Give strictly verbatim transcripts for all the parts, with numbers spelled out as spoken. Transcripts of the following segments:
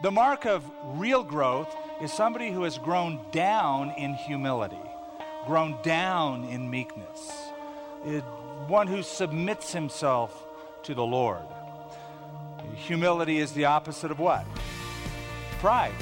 The mark of real growth is somebody who has grown down in humility, grown down in meekness, it, one who submits himself to the Lord. Humility is the opposite of what? Pride.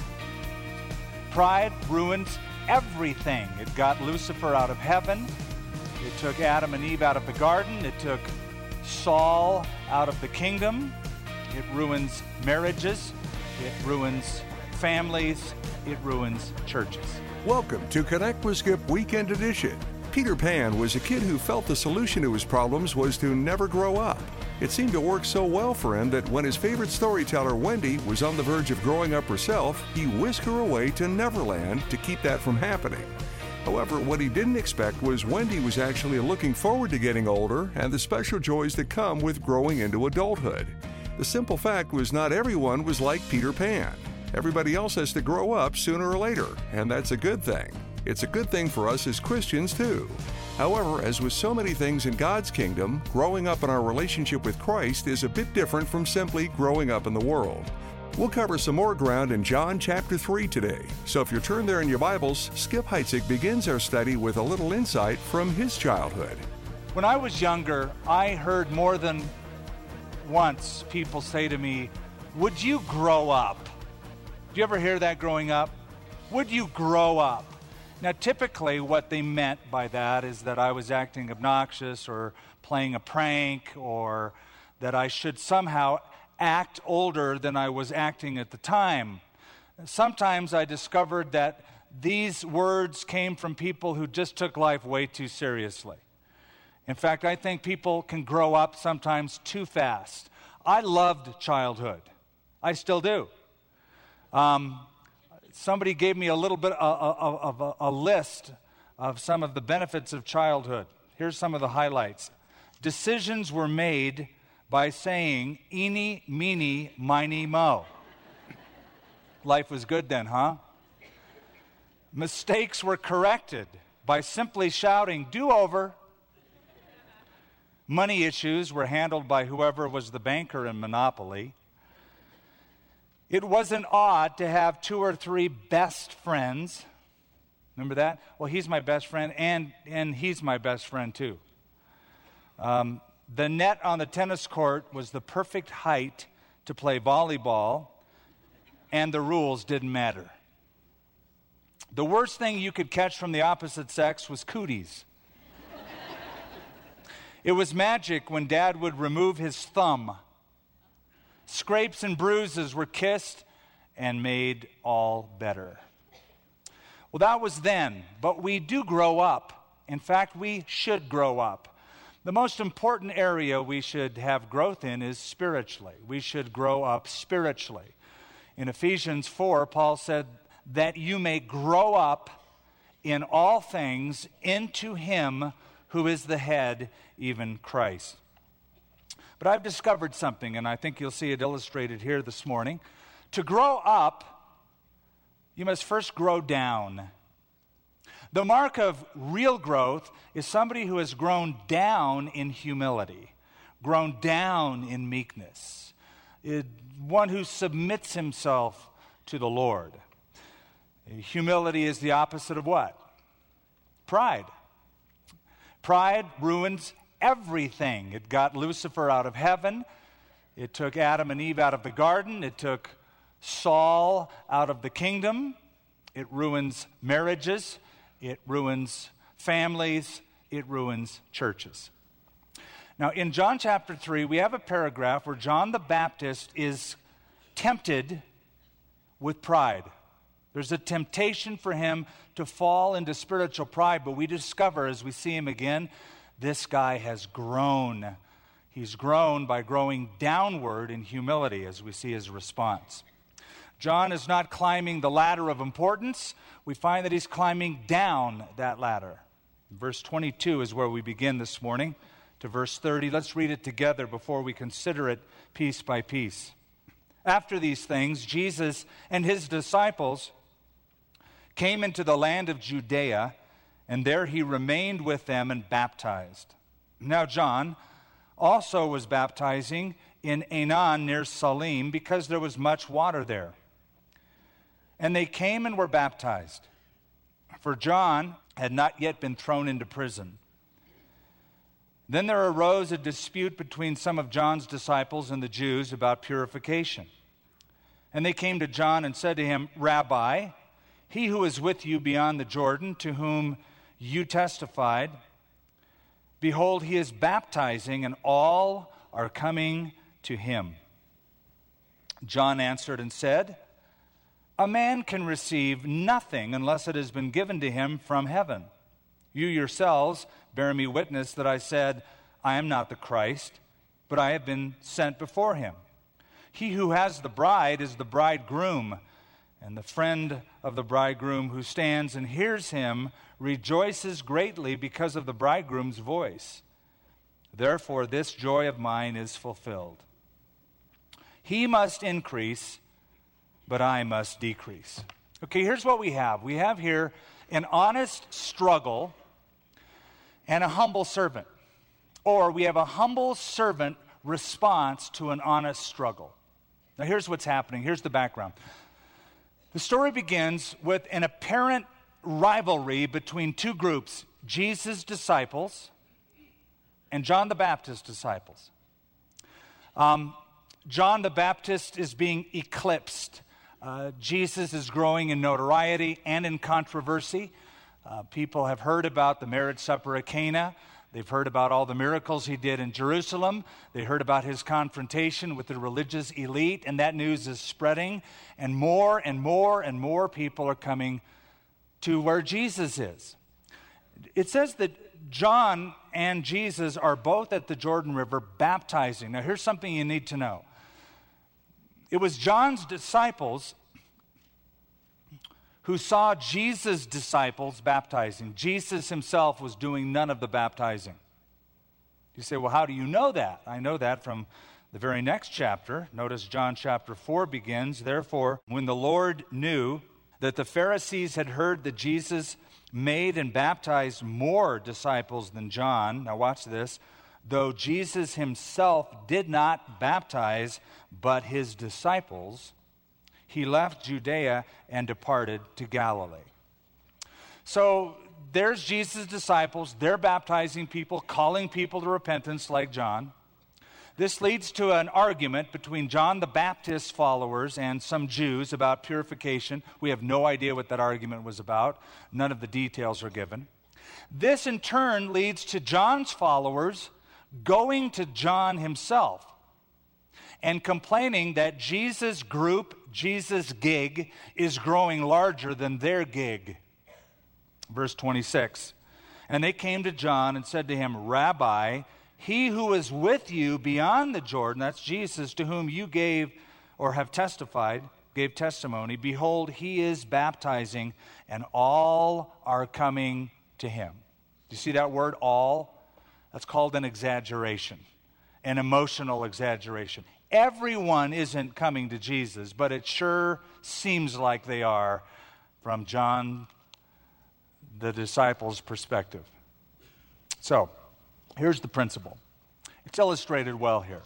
Pride ruins everything. It got Lucifer out of heaven. It took Adam and Eve out of the garden. It took Saul out of the kingdom. It ruins marriages. It ruins families. It ruins churches. Welcome to Connect with Skip Weekend Edition. Peter Pan was a kid who felt the solution to his problems was to never grow up. It seemed to work so well for him that when his favorite storyteller, Wendy, was on the verge of growing up herself, he whisked her away to Neverland to keep that from happening. However, what he didn't expect was Wendy was actually looking forward to getting older and the special joys that come with growing into adulthood. The simple fact was not everyone was like Peter Pan. Everybody else has to grow up sooner or later, and that's a good thing. It's a good thing for us as Christians, too. However, as with so many things in God's kingdom, growing up in our relationship with Christ is a bit different from simply growing up in the world. We'll cover some more ground in John chapter three today. So if you turn there in your Bibles, Skip Heitzig begins our study with a little insight from his childhood. When I was younger, I heard more than once people say to me, "Would you grow up?" Do you ever hear that growing up? Would you grow up? Now, typically what they meant by that is that I was acting obnoxious or playing a prank, or that I should somehow act older than I was acting at the time. Sometimes I discovered that these words came from people who just took life way too seriously. In fact, I think people can grow up sometimes too fast. I loved childhood. I still do. Um, somebody gave me a little bit of, of, of a list of some of the benefits of childhood. Here's some of the highlights. Decisions were made by saying, "Eeny, meeny, miny, mo." Life was good then, huh? Mistakes were corrected by simply shouting, "Do over." Money issues were handled by whoever was the banker in Monopoly. It wasn't odd to have two or three best friends. Remember that? Well, he's my best friend, and, and he's my best friend too. Um, the net on the tennis court was the perfect height to play volleyball, and the rules didn't matter. The worst thing you could catch from the opposite sex was cooties. It was magic when Dad would remove his thumb. Scrapes and bruises were kissed and made all better. Well, that was then, but we do grow up. In fact, we should grow up. The most important area we should have growth in is spiritually. We should grow up spiritually. In Ephesians four, Paul said that you may grow up in all things into him who is the head, even Christ. But I've discovered something, and I think you'll see it illustrated here this morning. To grow up, you must first grow down. The mark of real growth is somebody who has grown down in humility, grown down in meekness, it, one who submits himself to the Lord. Humility is the opposite of what? Pride. Pride ruins everything. It got Lucifer out of heaven. It took Adam and Eve out of the garden. It took Saul out of the kingdom. It ruins marriages. It ruins families. It ruins churches. Now, in John chapter three, we have a paragraph where John the Baptist is tempted with pride. There's a temptation for him to fall into spiritual pride, but we discover as we see him again, this guy has grown. He's grown by growing downward in humility, as we see his response. John is not climbing the ladder of importance. We find that he's climbing down that ladder. Verse twenty-two is where we begin this morning to verse thirty. Let's read it together before we consider it piece by piece. After these things, Jesus and his disciples came into the land of Judea, and there he remained with them and baptized. Now John also was baptizing in Aenon near Salim because there was much water there. And they came and were baptized, for John had not yet been thrown into prison. Then there arose a dispute between some of John's disciples and the Jews about purification. And they came to John and said to him, Rabbi, he who is with you beyond the Jordan, to whom you testified, behold, he is baptizing, and all are coming to him. John answered and said, a man can receive nothing unless it has been given to him from heaven. You yourselves bear me witness that I said, I am not the Christ, but I have been sent before him. He who has the bride is the bridegroom, and the friend of the bridegroom who stands and hears him rejoices greatly because of the bridegroom's voice. Therefore, this joy of mine is fulfilled. He must increase, but I must decrease. Okay, here's what we have. We have here an honest struggle and a humble servant. Or we have a humble servant response to an honest struggle. Now here's what's happening. Here's the background. The story begins with an apparent rivalry between two groups, Jesus' disciples and John the Baptist's disciples. Um, John the Baptist is being eclipsed. Uh, Jesus is growing in notoriety and in controversy. Uh, people have heard about the marriage supper at Cana. They've heard about all the miracles he did in Jerusalem. They heard about his confrontation with the religious elite, and that news is spreading. And more and more and more people are coming to where Jesus is. It says that John and Jesus are both at the Jordan River baptizing. Now, here's something you need to know. It was John's disciples who saw Jesus' disciples baptizing. Jesus himself was doing none of the baptizing. You say, well, how do you know that? I know that from the very next chapter. Notice John chapter four begins, therefore, when the Lord knew that the Pharisees had heard that Jesus made and baptized more disciples than John. Now watch this. Though Jesus himself did not baptize, but his disciples, he left Judea and departed to Galilee. So there's Jesus' disciples. They're baptizing people, calling people to repentance like John. This leads to an argument between John the Baptist's followers and some Jews about purification. We have no idea what that argument was about. None of the details are given. This in turn leads to John's followers going to John himself and complaining that Jesus' group, Jesus' gig, is growing larger than their gig. Verse twenty-six, and they came to John and said to him, Rabbi, he who is with you beyond the Jordan, that's Jesus, to whom you gave or have testified, gave testimony, behold, he is baptizing, and all are coming to him. Do you see that word, all? That's called an exaggeration, an emotional exaggeration. Everyone isn't coming to Jesus, but it sure seems like they are from John, the disciples' perspective. So, here's the principle. It's illustrated well here.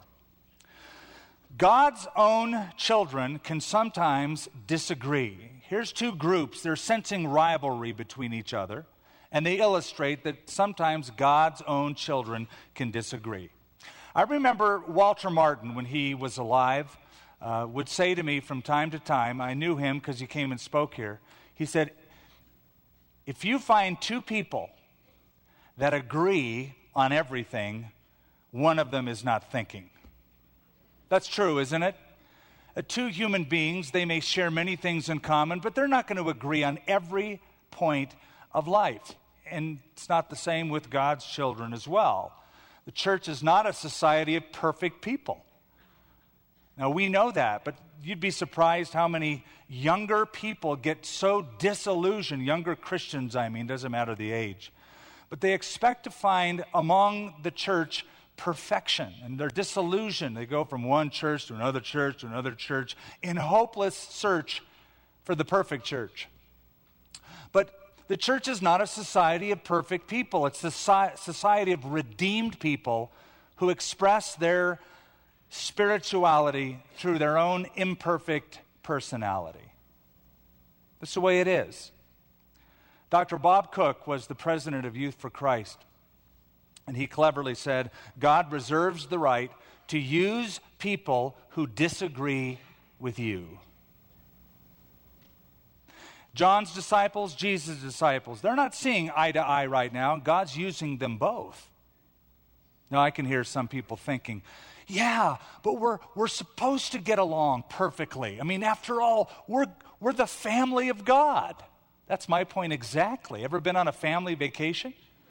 God's own children can sometimes disagree. Here's two groups. They're sensing rivalry between each other, and they illustrate that sometimes God's own children can disagree. I remember Walter Martin, when he was alive, uh, would say to me from time to time, I knew him because he came and spoke here, he said, if you find two people that agree on everything, one of them is not thinking. That's true, isn't it? Uh, two human beings, they may share many things in common, but they're not going to agree on every point of life. And it's not the same with God's children as well. The church is not a society of perfect people. Now, we know that, but you'd be surprised how many younger people get so disillusioned, younger Christians, I mean, doesn't matter the age, but they expect to find among the church perfection, and they're disillusioned. They go from one church to another church to another church in hopeless search for the perfect church. But the church is not a society of perfect people. It's a society of redeemed people who express their spirituality through their own imperfect personality. That's the way it is. Doctor Bob Cook was the president of Youth for Christ, and he cleverly said, God reserves the right to use people who disagree with you. John's disciples, Jesus' disciples, they're not seeing eye to eye right now. God's using them both. Now, I can hear some people thinking, yeah, but we're we're supposed to get along perfectly. I mean, after all, we're we're the family of God. That's my point exactly. Ever been on a family vacation?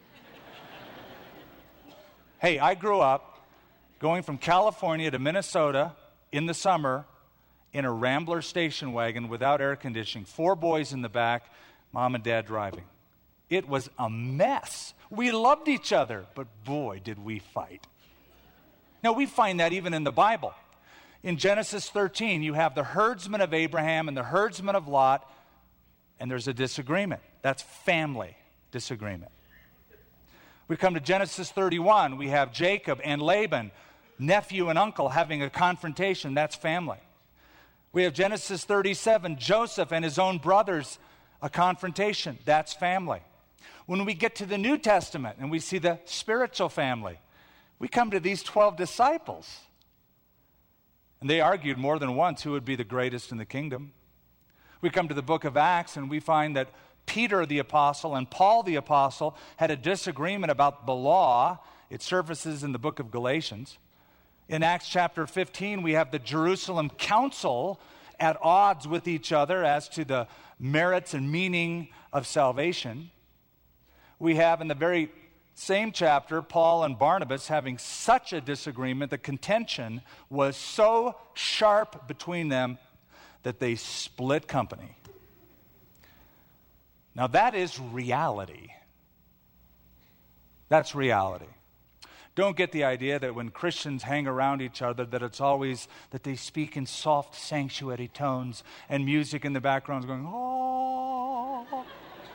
Hey, I grew up going from California to Minnesota in the summer in a Rambler station wagon without air conditioning, four boys in the back, mom and dad driving. It was a mess. We loved each other, but boy, did we fight. Now, we find that even in the Bible. In Genesis thirteen, you have the herdsman of Abraham and the herdsman of Lot, and there's a disagreement. That's family disagreement. We come to Genesis thirty-one, we have Jacob and Laban, nephew and uncle, having a confrontation. That's family. We have Genesis thirty-seven, Joseph and his own brothers, a confrontation. That's family. When we get to the New Testament and we see the spiritual family, we come to these twelve disciples. And they argued more than once who would be the greatest in the kingdom. We come to the book of Acts and we find that Peter the apostle and Paul the apostle had a disagreement about the law. It surfaces in the book of Galatians. In Acts chapter fifteen, we have the Jerusalem council at odds with each other as to the merits and meaning of salvation. We have in the very same chapter, Paul and Barnabas having such a disagreement, the contention was so sharp between them that they split company. Now that is reality. That's reality. Don't get the idea that when Christians hang around each other that it's always that they speak in soft sanctuary tones and music in the background is going, oh.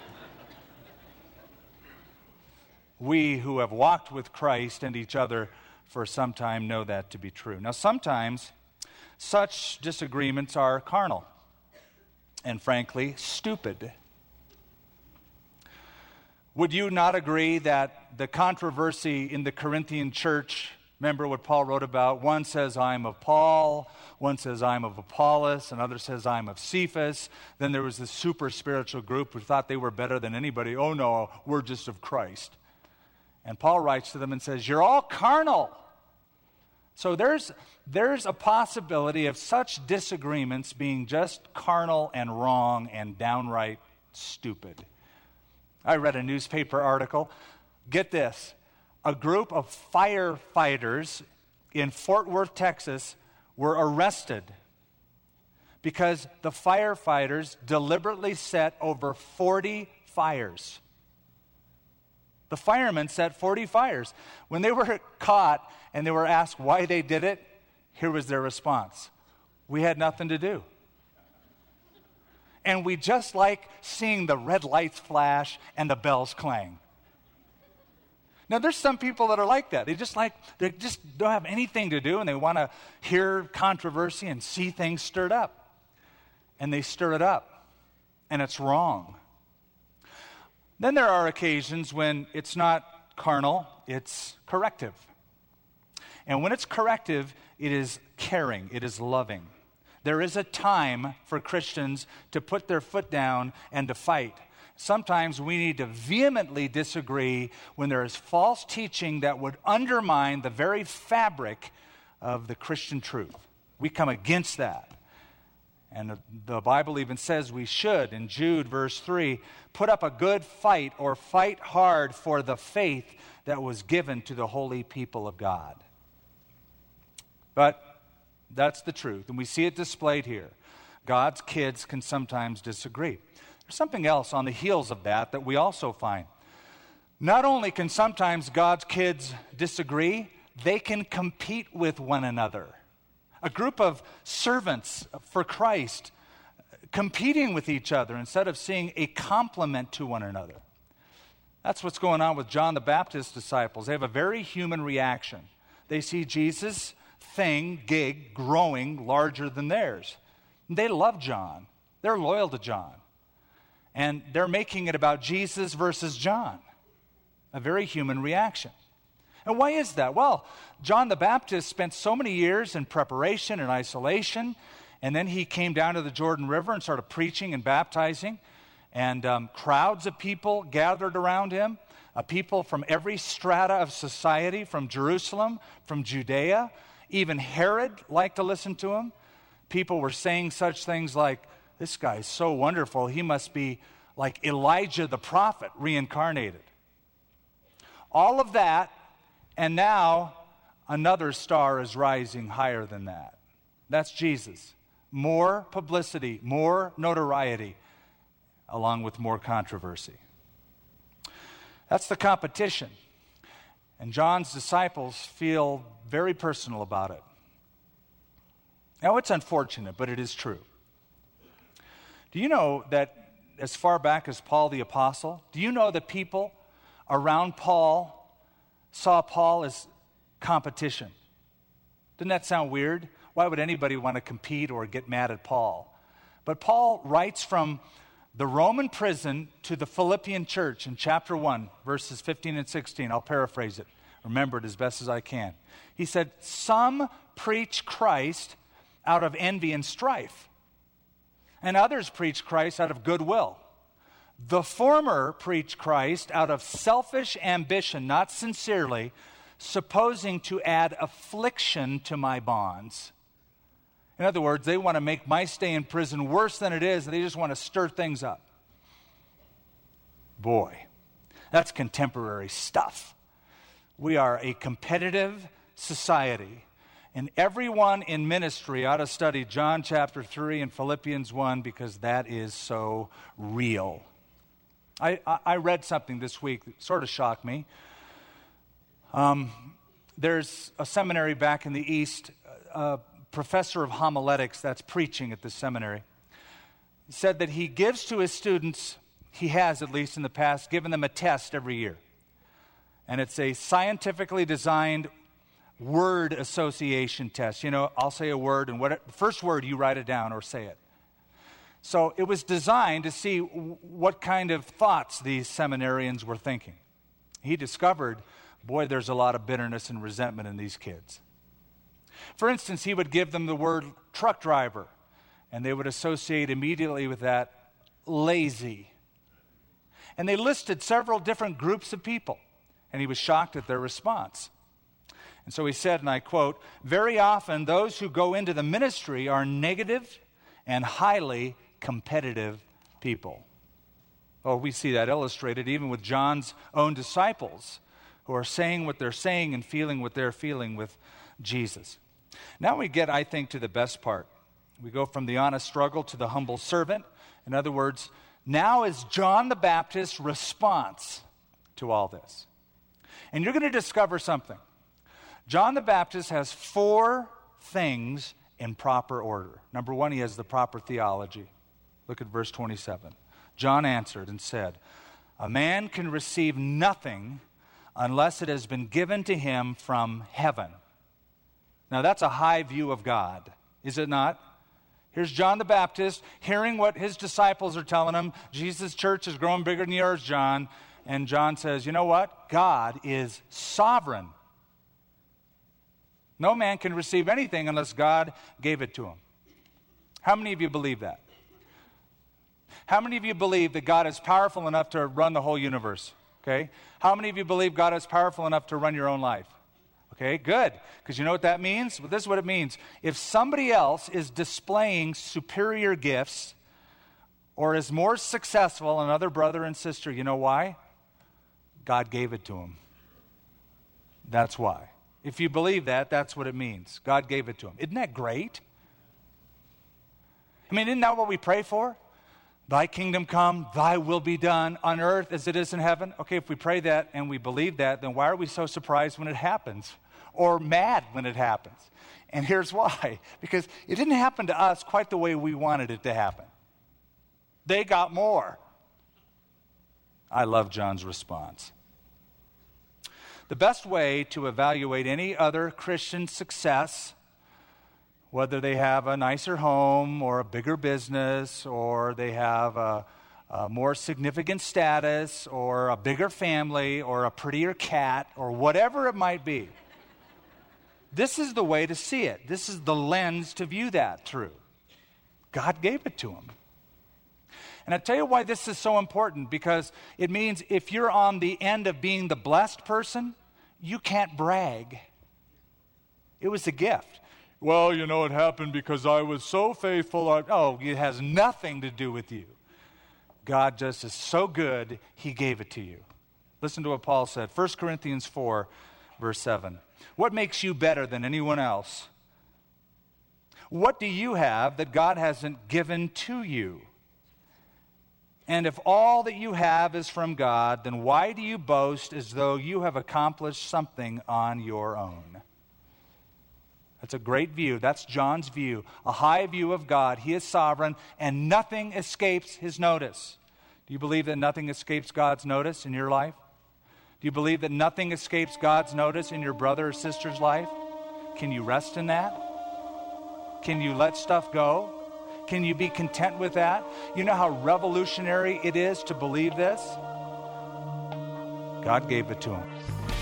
We who have walked with Christ and each other for some time know that to be true. Now sometimes such disagreements are carnal and frankly stupid. Would you not agree that the controversy in the Corinthian church, remember what Paul wrote about? One says, I'm of Paul. One says, I'm of Apollos. Another says, I'm of Cephas. Then there was this super spiritual group who thought they were better than anybody. Oh, no, we're just of Christ. And Paul writes to them and says, you're all carnal. So there's, there's a possibility of such disagreements being just carnal and wrong and downright stupid. I read a newspaper article. Get this. A group of firefighters in Fort Worth, Texas, were arrested because the firefighters deliberately set over forty fires. The firemen set forty fires. When they were caught and they were asked why they did it, here was their response. We had nothing to do. And we just like seeing the red lights flash and the bells clang. Now, there's some people that are like that. They just like, they just don't have anything to do, and they want to hear controversy and see things stirred up. And they stir it up, and it's wrong. Then there are occasions when it's not carnal, it's corrective. And when it's corrective, it is caring, it is loving. There is a time for Christians to put their foot down and to fight. Sometimes we need to vehemently disagree when there is false teaching that would undermine the very fabric of the Christian truth. We come against that. And the Bible even says we should, in Jude verse three, put up a good fight or fight hard for the faith that was given to the holy people of God. But that's the truth, and we see it displayed here. God's kids can sometimes disagree. There's something else on the heels of that that we also find. Not only can sometimes God's kids disagree, they can compete with one another. A group of servants for Christ competing with each other instead of seeing a complement to one another. That's what's going on with John the Baptist's disciples. They have a very human reaction. They see Jesus' thing, gig, growing larger than theirs. They love John. They're loyal to John. And they're making it about Jesus versus John, a very human reaction. And why is that? Well, John the Baptist spent so many years in preparation and isolation, and then he came down to the Jordan River and started preaching and baptizing, and um, crowds of people gathered around him, uh, people from every strata of society, from Jerusalem, from Judea. Even Herod liked to listen to him. People were saying such things like, this guy is so wonderful, he must be like Elijah the prophet reincarnated. All of that, and now another star is rising higher than that. That's Jesus. More publicity, more notoriety, along with more controversy. That's the competition. And John's disciples feel very personal about it. Now, it's unfortunate, but it is true. Do you know that as far back as Paul the Apostle, do you know that people around Paul saw Paul as competition? Doesn't that sound weird? Why would anybody want to compete or get mad at Paul? But Paul writes from the Roman prison to the Philippian church in chapter one, verses fifteen and sixteen. I'll paraphrase it. Remember it as best as I can. He said, some preach Christ out of envy and strife, and others preach Christ out of goodwill. The former preach Christ out of selfish ambition, not sincerely, supposing to add affliction to my bonds. In other words, they want to make my stay in prison worse than it is, and they just want to stir things up. Boy, that's contemporary stuff. We are a competitive society, and everyone in ministry ought to study John chapter three and Philippians one, because that is so real. I, I read something this week that sort of shocked me. Um, there's a seminary back in the East, a professor of homiletics that's preaching at the seminary. He said that he gives to his students, he has at least in the past, given them a test every year. And it's a scientifically designed word association test. You know, I'll say a word, and what the first word you write it down or say it. So it was designed to see what kind of thoughts these seminarians were thinking. He discovered, boy, there's a lot of bitterness and resentment in these kids. For instance, he would give them the word truck driver, and they would associate immediately with that lazy. And they listed several different groups of people, and he was shocked at their response. And so he said, and I quote, very often those who go into the ministry are negative and highly competitive people. Oh, we see that illustrated even with John's own disciples, who are saying what they're saying and feeling what they're feeling with Jesus. Now we get, I think, to the best part. We go from the honest struggle to the humble servant. In other words, now is John the Baptist's response to all this. And you're going to discover something. John the Baptist has four things in proper order. Number one, he has the proper theology. Look at verse twenty-seven. John answered and said, a man can receive nothing unless it has been given to him from heaven. Now that's a high view of God, is it not? Here's John the Baptist hearing what his disciples are telling him. Jesus' church is growing bigger than yours, John. And John says, you know what? God is sovereign. No man can receive anything unless God gave it to him. How many of you believe that? How many of you believe that God is powerful enough to run the whole universe? Okay? How many of you believe God is powerful enough to run your own life? Okay, good. Because you know what that means? Well, this is what it means. If somebody else is displaying superior gifts or is more successful, another brother and sister, you know why? God gave it to him. That's why. If you believe that, that's what it means. God gave it to him. Isn't that great? I mean, isn't that what we pray for? Thy kingdom come, thy will be done on earth as it is in heaven. Okay, if we pray that and we believe that, then why are we so surprised when it happens? Or mad when it happens? And here's why. Because it didn't happen to us quite the way we wanted it to happen. They got more. I love John's response. The best way to evaluate any other Christian success, whether they have a nicer home or a bigger business or they have a, a more significant status or a bigger family or a prettier cat or whatever it might be. This is the way to see it. This is the lens to view that through. God gave it to him. And I tell you why this is so important, because it means if you're on the end of being the blessed person, you can't brag. It was a gift. Well, you know, it happened because I was so faithful. I, oh, it has nothing to do with you. God just is so good, he gave it to you. Listen to what Paul said, First Corinthians four, verse seven. What makes you better than anyone else? What do you have that God hasn't given to you? And if all that you have is from God, then why do you boast as though you have accomplished something on your own? That's a great view. That's John's view, a high view of God. He is sovereign, and nothing escapes his notice. Do you believe that nothing escapes God's notice in your life? Do you believe that nothing escapes God's notice in your brother or sister's life? Can you rest in that? Can you let stuff go? Can you be content with that? You know how revolutionary it is to believe this? God gave it to him.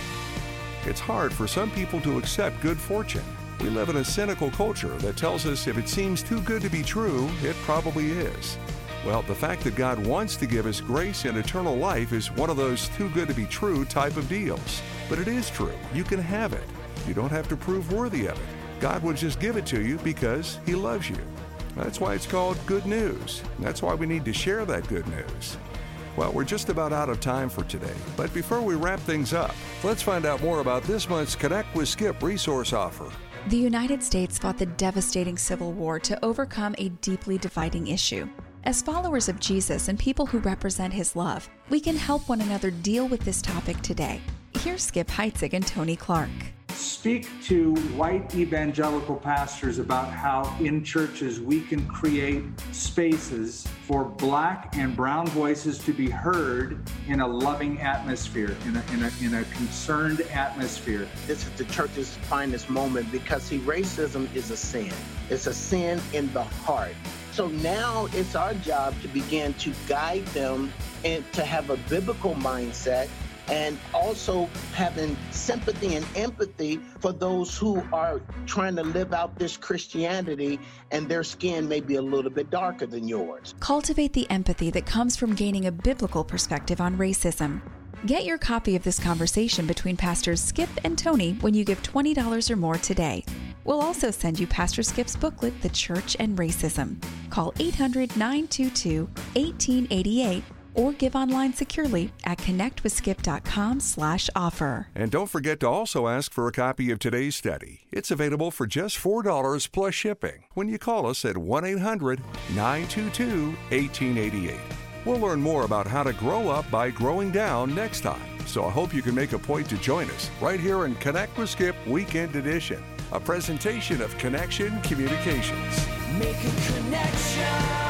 It's hard for some people to accept good fortune. We live in a cynical culture that tells us if it seems too good to be true, it probably is. Well, the fact that God wants to give us grace and eternal life is one of those too good to be true type of deals. But it is true. You can have it. You don't have to prove worthy of it. God will just give it to you because he loves you. That's why it's called good news. That's why we need to share that good news. Well, we're just about out of time for today, but before we wrap things up, let's find out more about this month's Connect with Skip resource offer. The United States fought the devastating Civil War to overcome a deeply dividing issue. As followers of Jesus and people who represent his love, we can help one another deal with this topic today. Here's Skip Heitzig and Tony Clark. Speak to white evangelical pastors about how in churches we can create spaces for black and brown voices to be heard in a loving atmosphere, in a, in a, in a concerned atmosphere. This is the church's finest moment because, see, racism is a sin. It's a sin in the heart. So now it's our job to begin to guide them and to have a biblical mindset, and also having sympathy and empathy for those who are trying to live out this Christianity and their skin may be a little bit darker than yours. Cultivate the empathy that comes from gaining a biblical perspective on racism. Get your copy of this conversation between Pastors Skip and Tony when you give twenty dollars or more today. We'll also send you Pastor Skip's booklet, The Church and Racism. Call eight hundred, nine two two, one eight eight eight or give online securely at connectwithskip.com slash offer. And don't forget to also ask for a copy of today's study. It's available for just four dollars plus shipping when you call us at one eight hundred, nine two two, one eight eight eight. We'll learn more about how to grow up by growing down next time. So I hope you can make a point to join us right here in Connect with Skip Weekend Edition, a presentation of Connection Communications. Make a connection.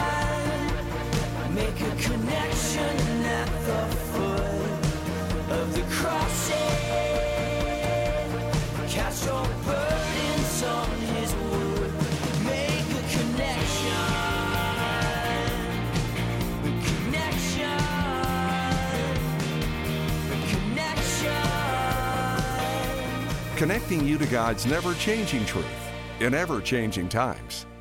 Make a connection at the foot of the cross. Cast your burdens on his wood. Make a connection. A connection. A connection. Connecting you to God's never-changing truth in ever-changing times.